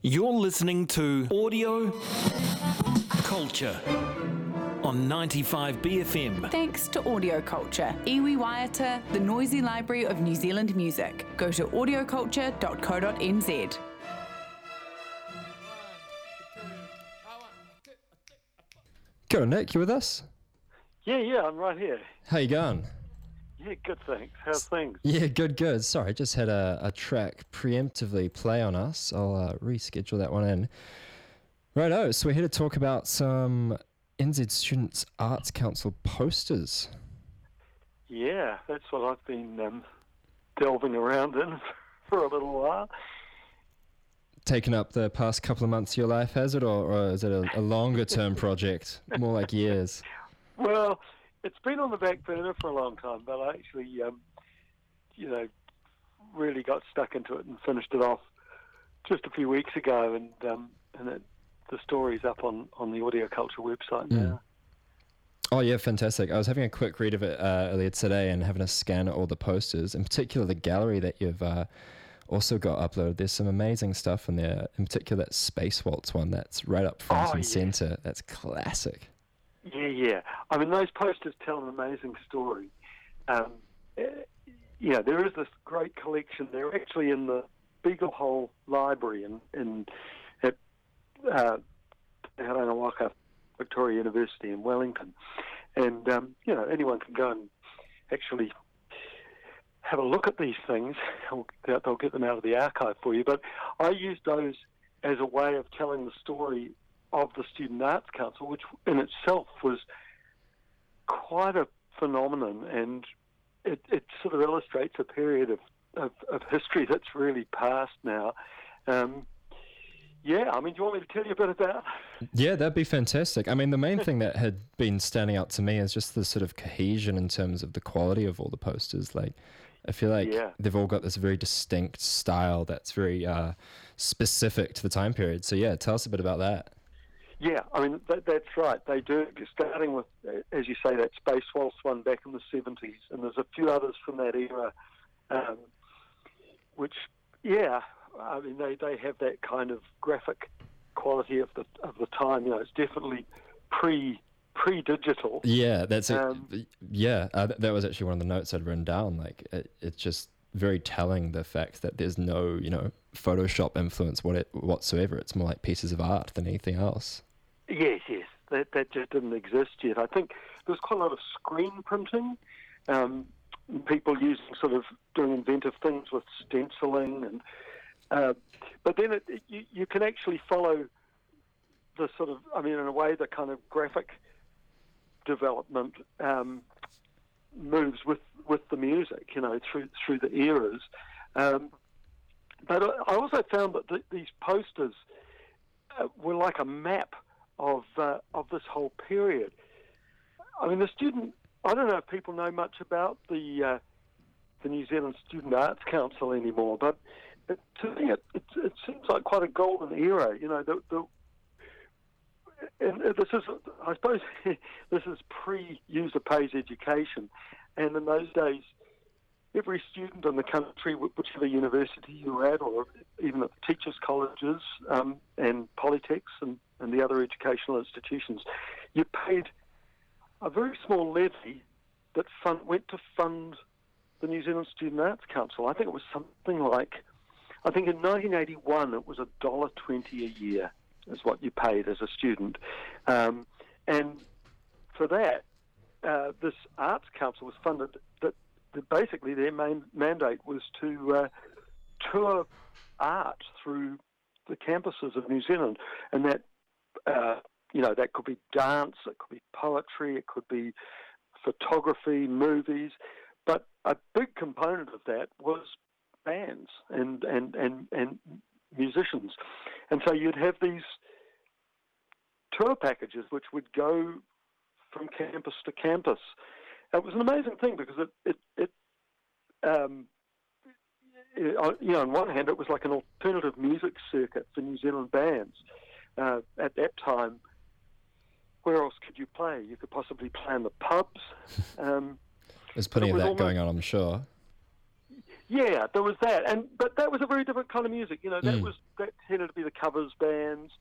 You're listening to Audio Culture on 95BFM. Thanks to Audio Culture, iwi waiata, the noisy library of New Zealand music. Go to audioculture.co.nz. Go, Nick, you with us? Yeah, I'm right here. How you going? Yeah, good, thanks. How's things? Yeah, good. Sorry, I just had a track preemptively play on us. I'll reschedule that one in. Righto, so we're here to talk about some NZ Students Arts Council posters. Yeah, that's what I've been delving around in for a little while. Taken up the past couple of months of your life, has it? Or is it a longer term project? More like years? Well, it's been on the back burner for a long time, but I actually, really got stuck into it and finished it off just a few weeks ago, and the story's up on the Audio Culture website now. Oh yeah, fantastic. I was having a quick read of it earlier today and having a scan at all the posters, in particular the gallery that you've also got uploaded. There's some amazing stuff in there, in particular that Space Waltz one that's right up front and centre. That's classic. Yeah. I mean, those posters tell an amazing story. There is this great collection. They're actually in the Beaglehole Library at Aranawaka Victoria University in Wellington. And, anyone can go and actually have a look at these things. They'll get them out of the archive for you. But I used those as a way of telling the story of the Student Arts Council, which in itself was quite a phenomenon, and it sort of illustrates a period of history that's really past now. Do you want me to tell you a bit about it? Yeah, that'd be fantastic. I mean, the main thing that had been standing out to me is just the sort of cohesion in terms of the quality of all the posters. Like, I feel like they've all got this very distinct style that's very specific to the time period. So yeah, tell us a bit about that. Yeah, I mean, that's right. They do, starting with, as you say, that Space Waltz one back in the 70s, and there's a few others from that era, which, I mean, they have that kind of graphic quality of the time. It's definitely pre-digital. Yeah, that's it. That was actually one of the notes I'd written down. Like, it's just very telling, the fact that there's no, Photoshop influence whatsoever. It's more like pieces of art than anything else. Yes. That just didn't exist yet. I think there was quite a lot of screen printing, people doing inventive things with stenciling, and but then you can actually follow the in a way, the kind of graphic development moves with the music, through the eras. But I also found that these posters were like a map of this whole period. I mean, I don't know if people know much about the New Zealand Student Arts Council anymore, but to me it seems like quite a golden era. And this is, I suppose, this is pre-user pays education, and in those days, every student in the country, whichever university you're at, or even at the teachers' colleges and polytechs and the other educational institutions, you paid a very small levy that went to fund the New Zealand Student Arts Council. I think it was something like, in 1981 it was $1.20 a year is what you paid as a student. And for that, this Arts Council was funded, that basically their main mandate was to tour art through the campuses of New Zealand, and that that could be dance, it could be poetry, it could be photography, movies, but a big component of that was bands and musicians, and so you'd have these tour packages which would go from campus to campus. It was an amazing thing because on one hand, it was like an alternative music circuit for New Zealand bands. At that time, where else could you play? You could possibly play in the pubs. There's plenty of that going on, I'm sure. Yeah, there was that, but that was a very different kind of music. You know, that tended to be the covers bands,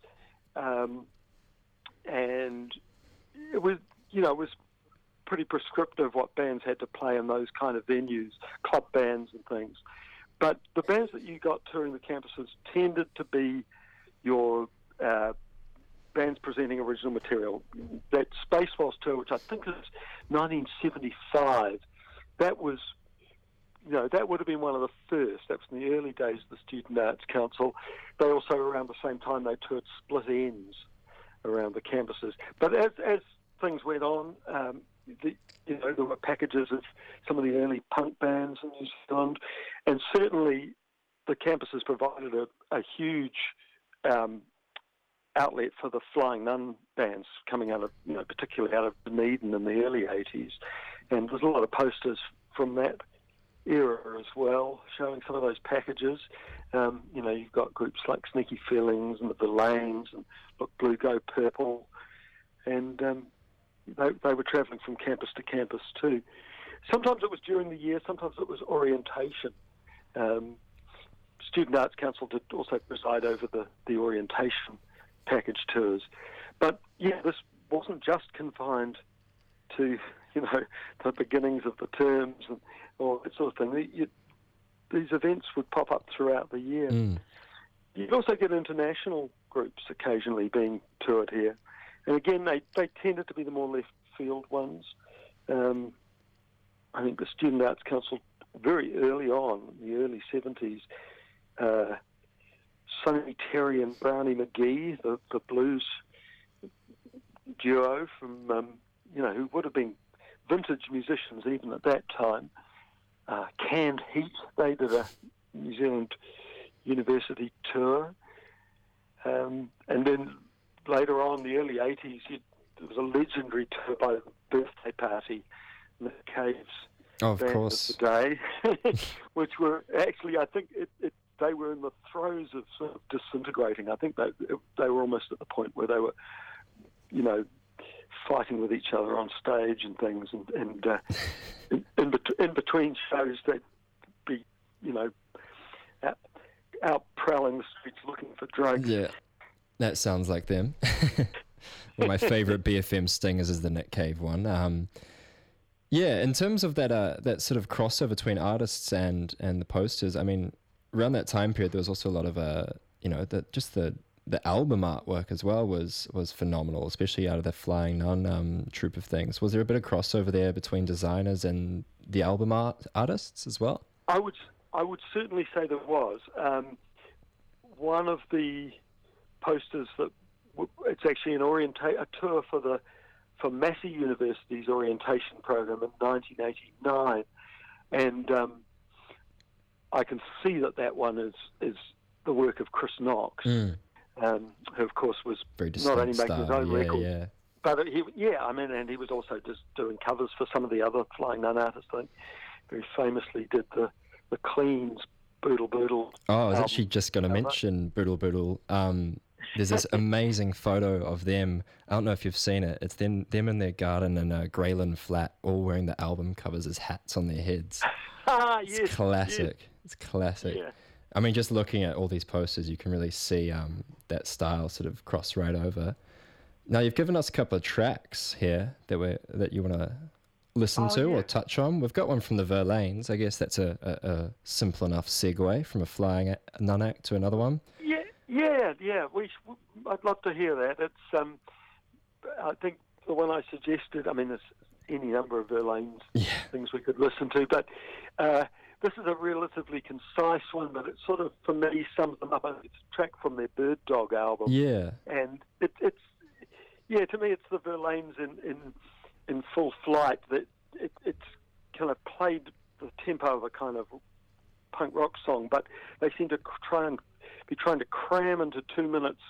and it was pretty prescriptive what bands had to play in those kind of venues, club bands and things. But the bands that you got touring the campuses tended to be your bands presenting original material. That Spaceballs tour, which I think is 1975, that was, that would have been one of the first. That was in the early days of the Student Arts Council. They also, around the same time, they toured Split Ends around the campuses. But as things went on, there were packages of some of the early punk bands in New Zealand, and certainly the campuses provided a huge outlet for the Flying Nun bands coming out of, particularly out of Dunedin in the early 80s. And there's a lot of posters from that era as well, showing some of those packages. You've got groups like Sneaky Feelings and the Verlaines and Look Blue, Go Purple, and they were travelling from campus to campus too. Sometimes it was during the year, sometimes it was orientation. Student Arts Council did also preside over the orientation package tours. But yeah, this wasn't just confined to, the beginnings of the terms and all that sort of thing. These events would pop up throughout the year. You'd also get international groups occasionally being toured here. And again, they tended to be the more left field ones. I think the Student Arts Council, very early on, in the early 70s, Sonny Terry and Brownie McGee, the blues duo from, who would have been vintage musicians even at that time. Canned Heat, they did a New Zealand university tour. And then later on, the early 80s, there was a legendary tour by the Birthday Party in the Caves. Oh, of course. Of the day, which were actually, I think they were in the throes of sort of disintegrating. I think they were almost at the point where they were, fighting with each other on stage and things. And in between shows, they'd be, out prowling the streets looking for drugs. Yeah, that sounds like them. One of my favourite BFM stingers is the Nick Cave one. Yeah, in terms of that sort of crossover between artists and the posters, I mean, around that time period, there was also a lot of the album artwork as well was phenomenal, especially out of the Flying Nun troupe of things. Was there a bit of crossover there between designers and the album artists as well? I would certainly say there was. One of the posters it's actually a tour for Massey University's orientation program in 1989, and I can see that one is the work of Chris Knox, who of course was not only making his own records, but and he was also just doing covers for some of the other Flying Nun artists. I think very famously did the Cleans Boodle Boodle. Oh, I was actually just going to mention Boodle Boodle. There's this amazing photo of them. I don't know if you've seen it. It's them in their garden in a Greyland flat, all wearing the album covers as hats on their heads. It's classic. Yes. It's classic. Yeah. I mean, just looking at all these posters, you can really see that style sort of cross right over. Now, you've given us a couple of tracks here that you want to listen to or touch on. We've got one from the Verlaines. I guess that's a simple enough segue from a Flying Nun act to another one. Yeah. I'd love to hear that. It's I think the one I suggested. I mean, there's any number of Verlaines things we could listen to, but this is a relatively concise one. But it sort of, for me, sums them up. It's a track from their Bird Dog album. Yeah, and it's to me, it's the Verlaines in full flight. That it's kind of played the tempo of a kind of punk rock song, but they seem to trying to cram into 2 minutes,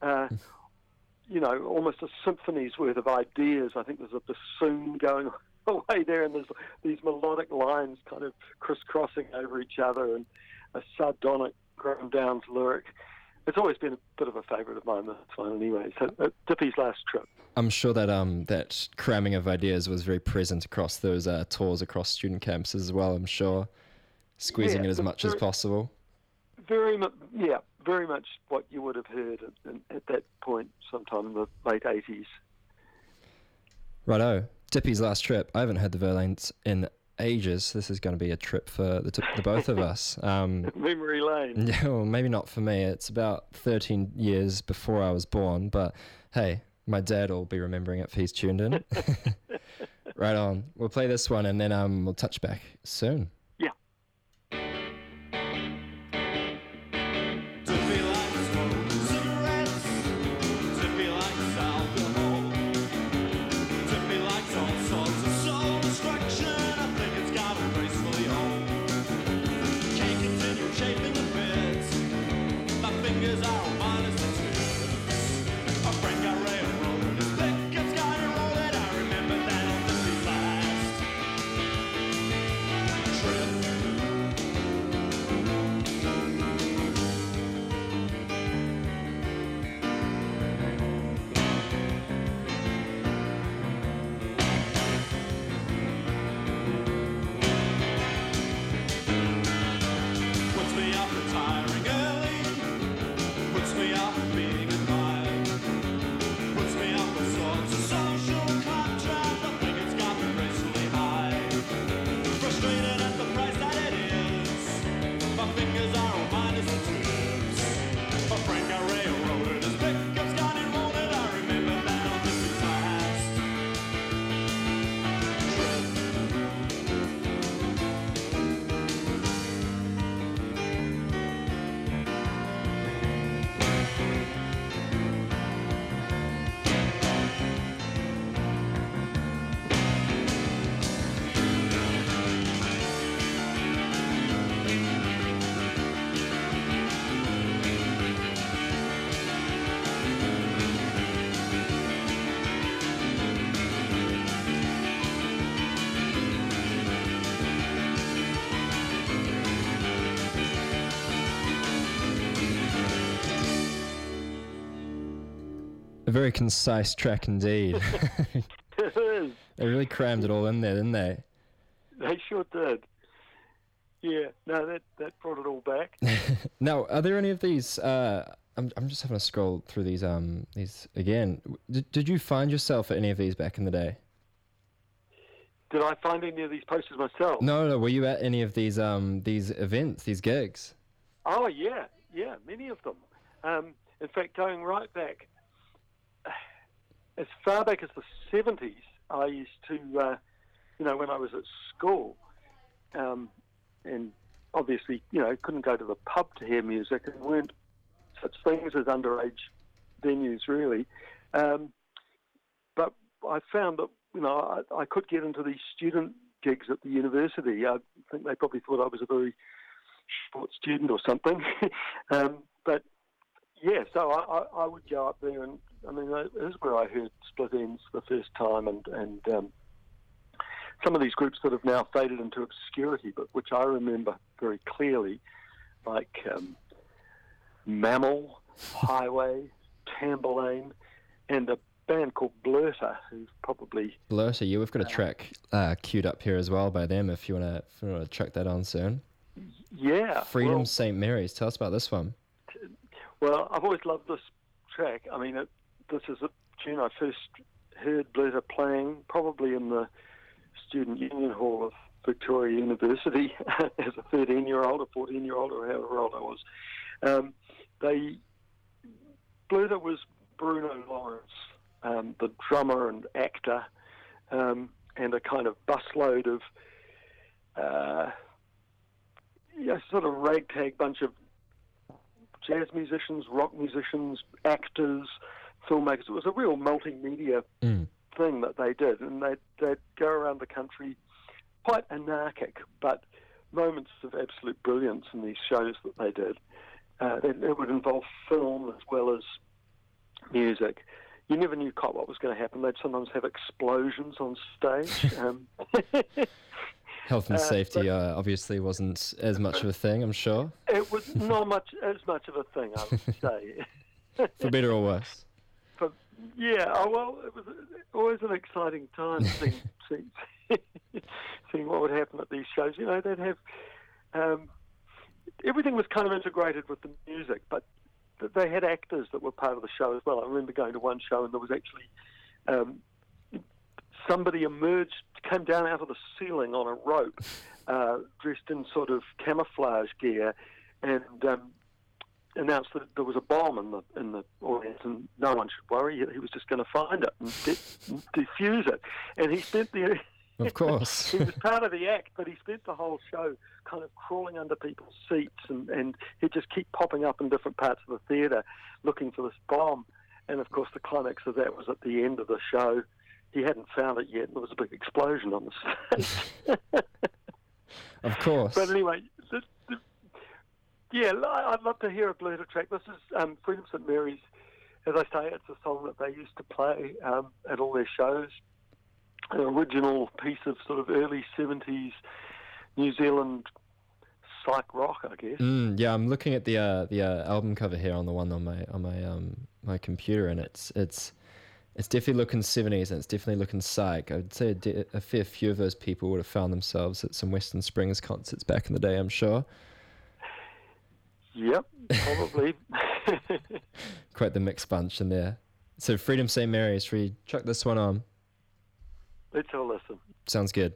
almost a symphony's worth of ideas. I think there's a bassoon going away there, and there's these melodic lines kind of crisscrossing over each other, and a sardonic Graham Downs lyric. It's always been a bit of a favourite of mine, this one anyway. So Dippy's Last Trip. I'm sure that that cramming of ideas was very present across those tours across student campuses as well, I'm sure. squeezing it as much as possible. Very much what you would have heard at that point, sometime in the late 80s. Righto. Dippy's last trip. I haven't heard the Verlaines in ages. This is going to be a trip for the both of us. Memory lane. Yeah, well, maybe not for me. It's about 13 years before I was born, but hey, my dad will be remembering it if he's tuned in. Right on. We'll play this one and then we'll touch back soon. Yeah. A very concise track indeed. It is. They really crammed it all in there, didn't they? They sure did. Yeah, no, that brought it all back. Now, are there any of these? I'm just having a scroll through these again. Did you find yourself at any of these back in the day? Did I find any of these posters myself? No. Were you at any of these events, these gigs? Oh yeah, many of them. In fact, going right back, as far back as the 70s, I used to, when I was at school, and obviously, couldn't go to the pub to hear music, and weren't such things as underage venues, really. But I found that, I could get into these student gigs at the university. I think they probably thought I was a very short student or something. But, yeah, so I would go up there, and, this is where I heard Split Enz the first time, and some of these groups that have now faded into obscurity, but which I remember very clearly, like Mammal, Highway, Tamburlaine, and a band called Blurter, who's probably... Blurter, yeah, we've got a track queued up here as well by them, if you want to track that on soon. Yeah. Freedom St. Mary's, tell us about this one. Well, I've always loved this track. This is a tune I first heard Blurter playing, probably in the Student Union Hall of Victoria University as a 13-year-old, a 14-year-old, or however old I was. Blurter was Bruno Lawrence, the drummer and actor, and a kind of busload of sort of ragtag bunch of jazz musicians, rock musicians, actors, filmmakers. It was a real multimedia thing that they did, and they'd go around the country, quite anarchic, but moments of absolute brilliance in these shows that they did. It would involve film as well as music. You never knew quite what was going to happen. They'd sometimes have explosions on stage. Health and safety obviously wasn't as much of a thing, I'm sure. It was not as much of a thing, I would say. For better or worse. It was always an exciting time seeing what would happen at these shows. They'd have everything was kind of integrated with the music, but they had actors that were part of the show as well. I remember going to one show and there was actually somebody came down out of the ceiling on a rope, dressed in sort of camouflage gear, and announced that there was a bomb in the audience, and no one should worry. He was just going to find it and defuse it. And he spent the Of course. he was part of the act, but he spent the whole show kind of crawling under people's seats, and he'd just keep popping up in different parts of the theatre looking for this bomb. And of course, the climax of that was at the end of the show. He hadn't found it yet, and there was a big explosion on the stage. Of course. But anyway, yeah, I'd love to hear a Bluta track. This is Freedom St Mary's. As I say, it's a song that they used to play at all their shows. An original piece of sort of early 70s New Zealand psych rock, I guess. Yeah, I'm looking at the album cover here on the one on my computer, and it's definitely looking 70s, and it's definitely looking psych. I would say a fair few of those people would have found themselves at some Western Springs concerts back in the day, I'm sure. Yep, probably. Quite the mixed bunch in there. So Freedom St Mary's, should we chuck this one on? Let's all listen. Sounds good.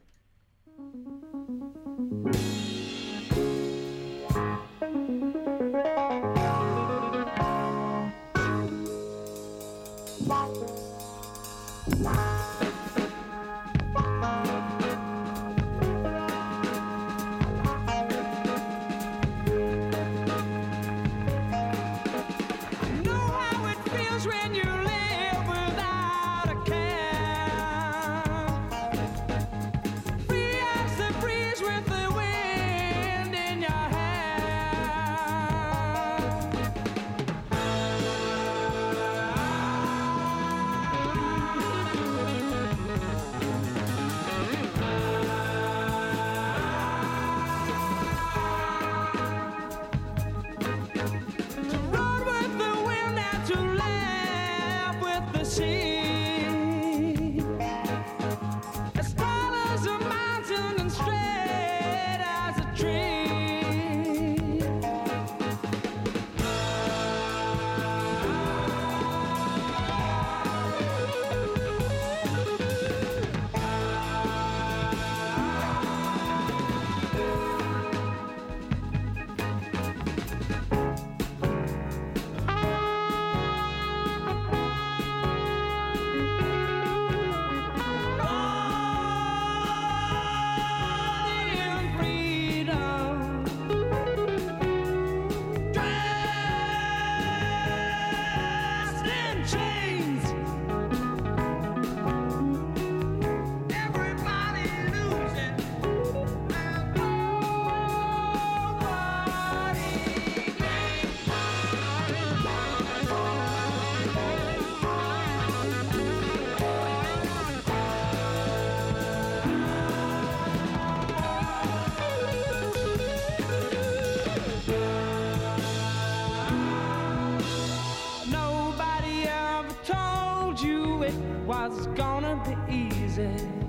Was gonna be easy.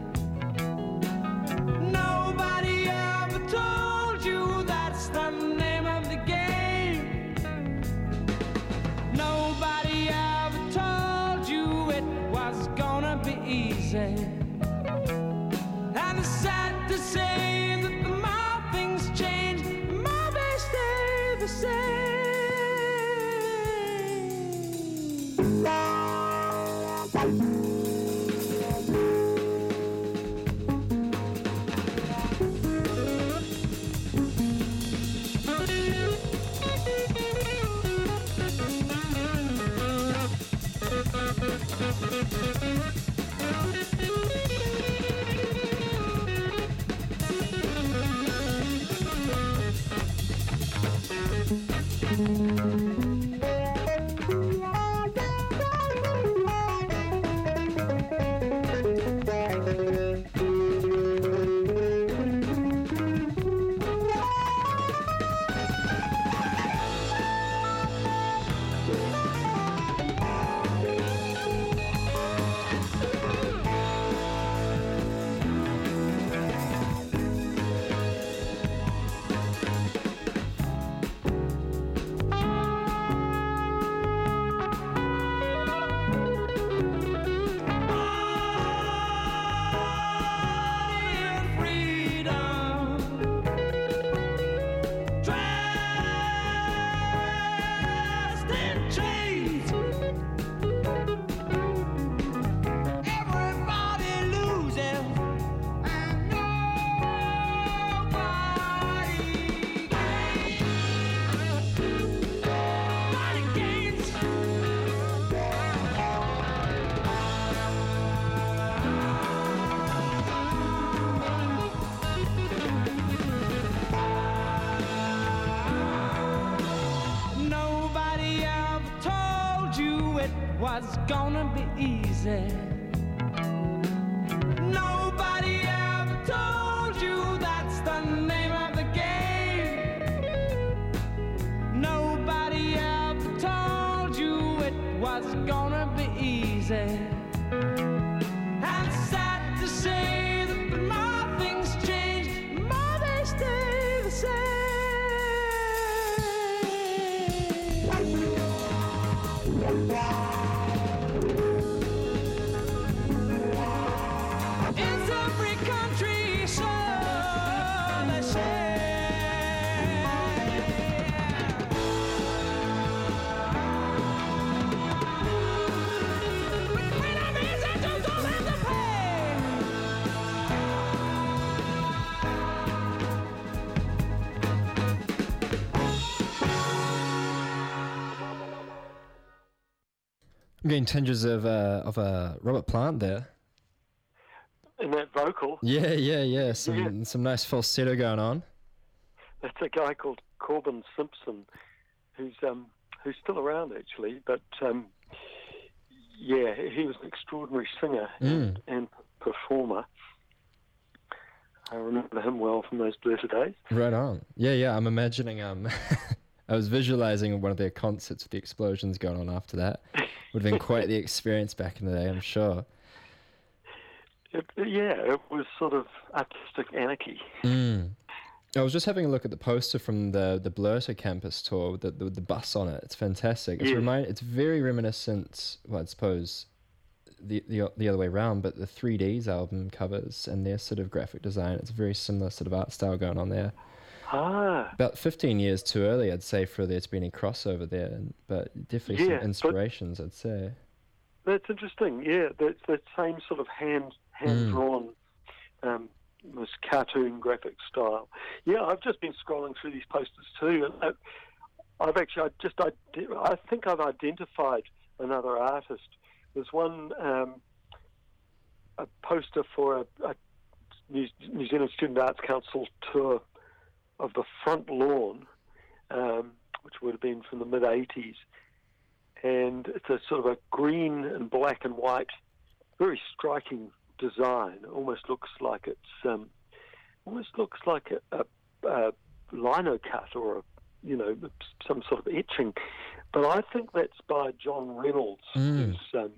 Nobody ever told you that's the name of the game. Nobody ever told you it was gonna be easy. And it's sad to say that the more things change, the more they stay the same. was gonna be easy. Nobody ever told you that's the name of the game. Nobody ever told you it was gonna be easy. And sad to say that the more things change, the more they stay the same. It's every country, so they say. When I'm easy, don't have to pay. I'm getting tinges of Robert Plant there. And that vocal, Yeah. Some nice falsetto going on. that's a guy called Corbin Simpson, who's still around actually, but yeah, he was an extraordinary singer and performer. I remember him well from those Blerta days. Right on. Yeah. I'm imagining. I was visualizing one of their concerts with the explosions going on after that. Would have been quite the experience back in the day, I'm sure. It was sort of artistic anarchy. I was just having a look at the poster from the Blerta campus tour with the bus on it. It's fantastic. It's it's very reminiscent. Well, I suppose the other way around, but the 3Ds album covers and their sort of graphic design. It's a very similar sort of art style going on there. About 15 years too early, I'd say, for there to be any crossover there, but definitely some inspirations, I'd say. That's interesting. Yeah, that's that same sort of hand-drawn, this cartoon graphic style. Yeah, I've just been scrolling through these posters too, and I think I've identified another artist. There's one a poster for a New Zealand Student Arts Council tour of the Front Lawn, which would have been from the mid-'80s. And it's a sort of a green and black and white, very striking design. Almost looks like it's a lino cut or some sort of etching. But I think that's by John Reynolds, who's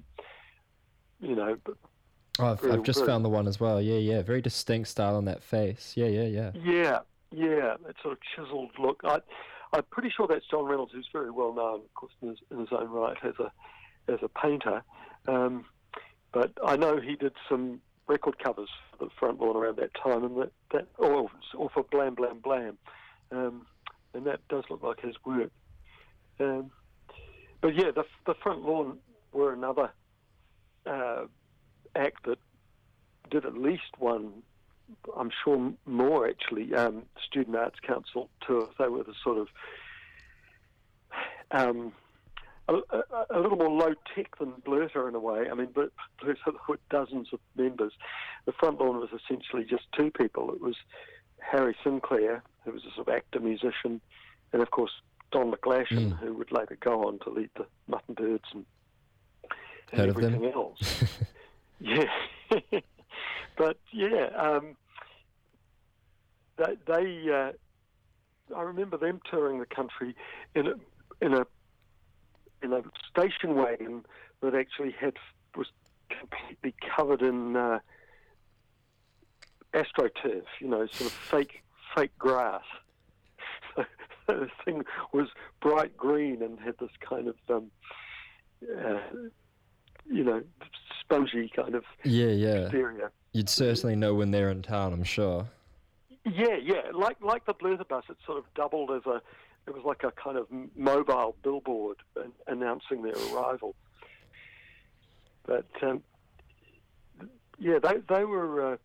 I've just found the one as well. Yeah. Very distinct style on that face. Yeah. Yeah, that sort of chiseled look. I'm pretty sure that's John Reynolds, who's very well known, of course, in his own right as a painter. But I know he did some record covers for the Front Lawn around that time, and or for Blam Blam Blam, and that does look like his work. But yeah, the Front Lawn were another act that did at least one, I'm sure more actually, Student Arts Council tour. They were the sort of a little more low-tech than Blerta in a way. I mean, Blerta were dozens of members. The Front Lawn was essentially just two people. It was Harry Sinclair, who was a sort of actor-musician, and of course Don McGlashan, who would later go on to lead the Mutton Birds and everything else. Yeah. But yeah, I remember them touring the country in a station wagon that actually was completely covered in AstroTurf, sort of fake grass. So the thing was bright green and had this kind of spongy kind of exterior. You'd certainly know when they're in town, I'm sure. Yeah. Like the Blerta bus, it sort of doubled as it was like a kind of mobile billboard announcing their arrival. But they were,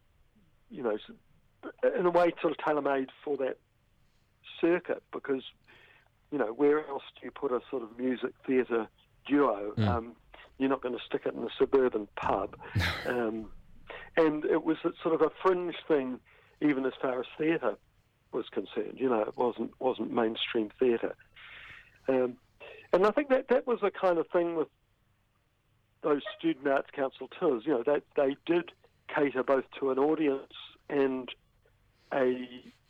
in a way, sort of tailor-made for that circuit, because, where else do you put a sort of music theatre duo? You're not going to stick it in a suburban pub. And it was sort of a fringe thing, even as far as theatre was concerned. It wasn't mainstream theatre. And I think that was a kind of thing with those Student Arts Council tours, they did cater both to an audience and a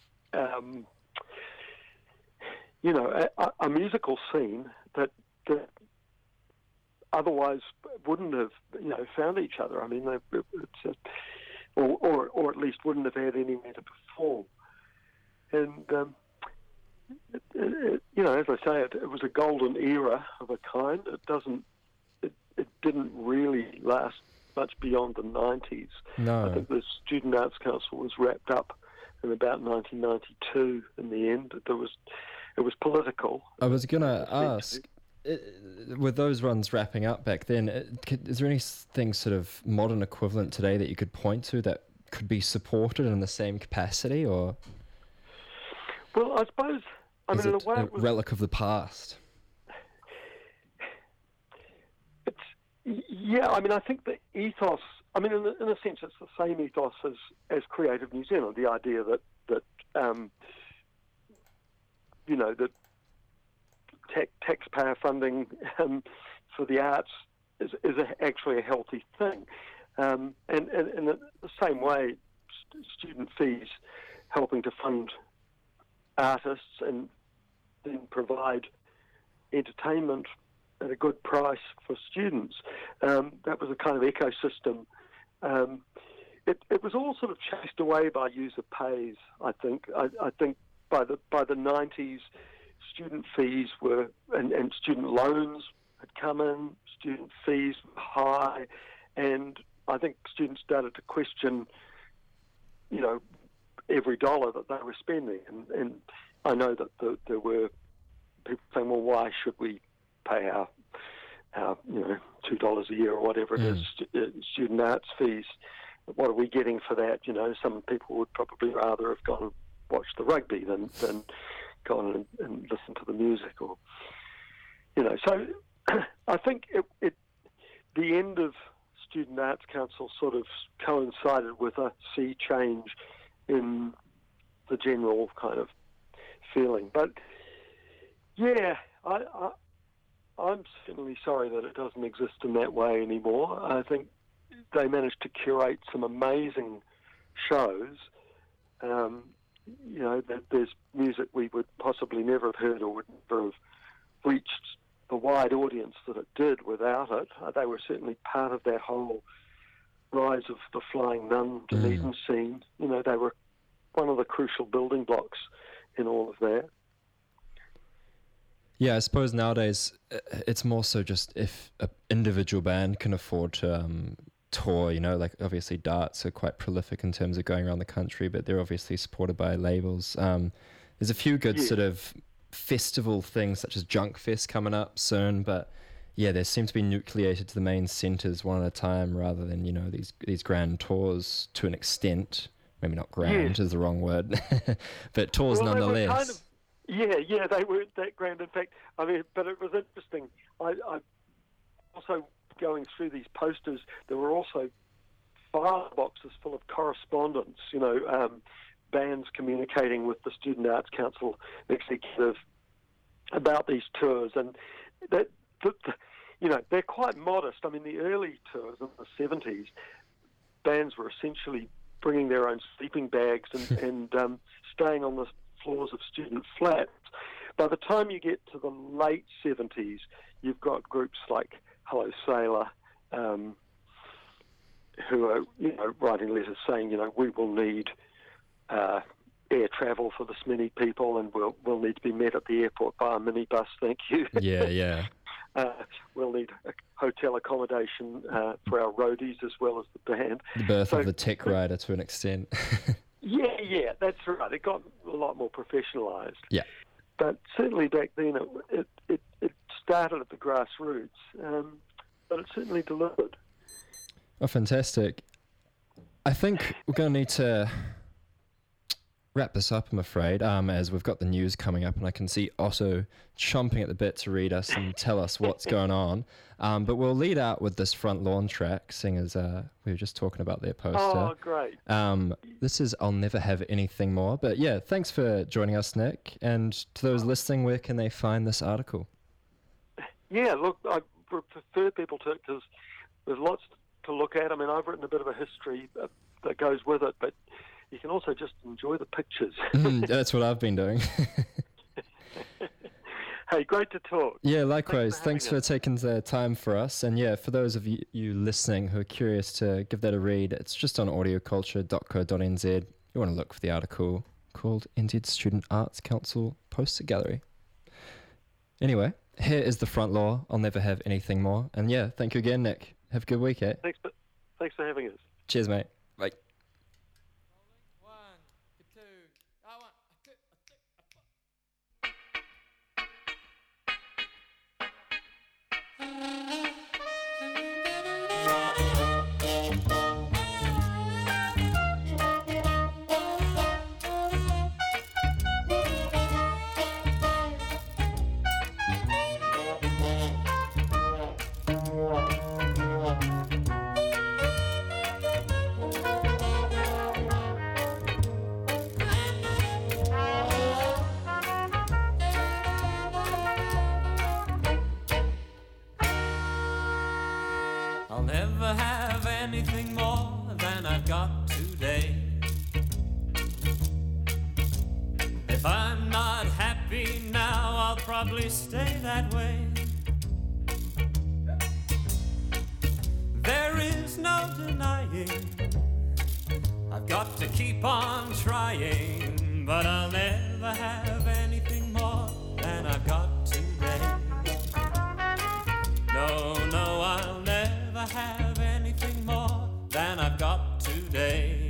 musical scene that otherwise wouldn't have found each other. I mean, or at least wouldn't have had anywhere to perform. And as I say, it was a golden era of a kind. It didn't really last much beyond the 90s. No. I think the Student Arts Council was wrapped up in about 1992 in the end. It was political. I was going to ask, with those runs wrapping up back then, is there anything sort of modern equivalent today that you could point to that could be supported in the same capacity, or? Well, I suppose, in a way, a it was relic of the past? Yeah, I think the ethos, in a sense, it's the same ethos as Creative New Zealand, the idea that taxpayer funding for the arts is actually a healthy thing. And in the same way, student fees helping to fund artists and then provide entertainment at a good price for students. That was a kind of ecosystem. It was all sort of chased away by user pays, I think. I think by the 90s, student fees were, and student loans had come in, student fees were high, and I think students started to question, every dollar that they were spending. And I know that there were people saying, well, why should we pay our $2 a year or whatever it is, student arts fees? What are we getting for that? Some people would probably rather have gone and watched the rugby than gone and listened to the music, or So I think the end of Student Arts Council sort of coincided with a sea change in the general kind of feeling. But yeah, I'm certainly sorry that it doesn't exist in that way anymore. I think they managed to curate some amazing shows. That there's music we would possibly never have heard or would never have reached the wide audience that it did without it. They were certainly part of that whole rise of the Flying Nun Dunedin scene. They were one of the crucial building blocks in all of that. Yeah, I suppose nowadays it's more so just if an individual band can afford to tour, like obviously Darts are quite prolific in terms of going around the country, but they're obviously supported by labels. There's a few good sort of festival things such as Junk Fest coming up soon, but yeah, they seem to be nucleated to the main centres one at a time rather than, these grand tours to an extent. Maybe not grand is the wrong word, but tours nonetheless. They were that grand. In fact, but it was interesting. I also, going through these posters, there were also file boxes full of correspondence, bands communicating with the Student Arts Council executive about these tours. And they're quite modest. The early tours in the 70s, bands were essentially bringing their own sleeping bags and staying on the floors of student flats. By the time you get to the late 70s, you've got groups like Hello Sailor, who are writing letters saying, we will need air travel for this many people, and we'll need to be met at the airport by a minibus, thank you. Yeah. We'll need a hotel accommodation for our roadies as well as the band. The birth of the tech rider to an extent. Yeah, that's right. It got a lot more professionalised. Yeah. But certainly back then it started at the grassroots, but it certainly delivered. Oh, fantastic. I think we're going to need to wrap this up, I'm afraid, as we've got the news coming up and I can see Otto chomping at the bit to read us and tell us what's going on. But we'll lead out with this Front Lawn track, seeing as we were just talking about their poster. Oh, great. This is I'll Never Have Anything More. But yeah, thanks for joining us, Nick. And to those listening, where can they find this article? Yeah, look, I prefer people to, because there's lots to look at. I mean, I've written a bit of a history that goes with it, but you can also just enjoy the pictures. That's what I've been doing. Hey, great to talk. Yeah, likewise. Thanks for us. taking the time for us. And yeah, for those of you listening who are curious to give that a read, it's just on audioculture.co.nz. You want to look for the article called NZ Student Arts Council Poster Gallery. Anyway, here is the front law. I'll never have anything more. And yeah, thank you again, Nick. Have a good week, eh? Thanks for having us. Cheers, mate. Bye. I'll never have anything more than I've got today. If I'm not happy now, I'll probably stay that way. There is no denying I've got to keep on trying, but I'll never have anything more than I've got today. No, no, I'll never have anything more than I've got today.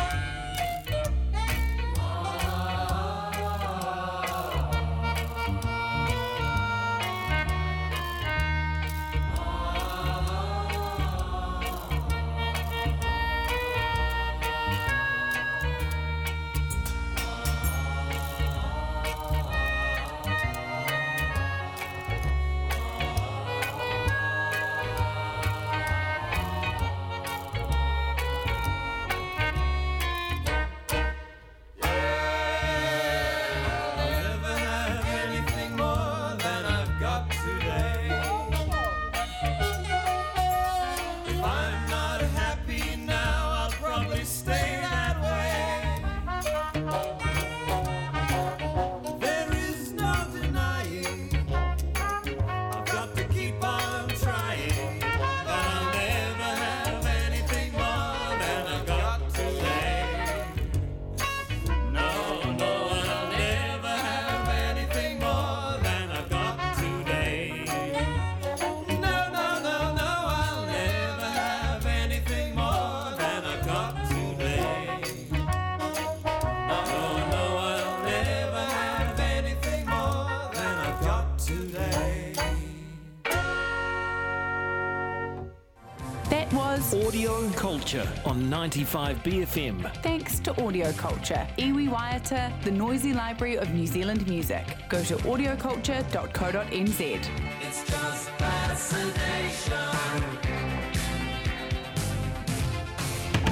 Audio Culture on 95 BFM. Thanks to Audio Culture, iwi Waiata, the noisy library of New Zealand music. Go to audioculture.co.nz. It's just